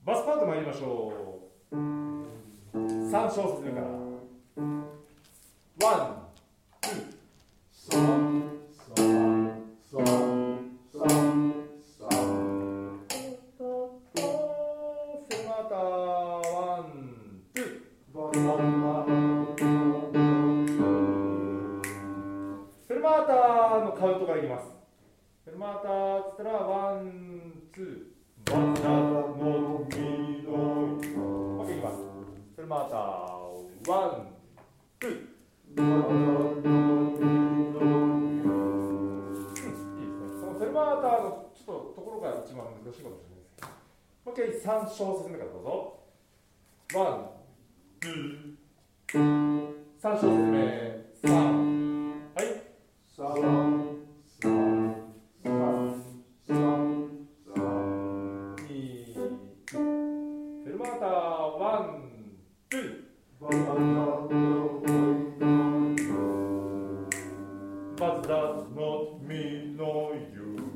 バスパート参りましょう。3小節目から。ワン、ツー、 ソンソンソンソンソンフェルマータワン、ツー。 バンバンバンフェルマータのカウントからいきます。フェルマータっつったらワン、ツー。バッタのミドル。もう一回いきます。フェルマータワン、ツー。 バッタのミドルいいですね。そのフェルマータのちょっとところが一番難しいかもしれないですけど。もう一回3小節目からどうぞ。ワン、ツー。3小節目。3。はい。 ソンソンソンソンソン 2。フェルマータワン、ツー。 バッタのミドル But does not mean no you.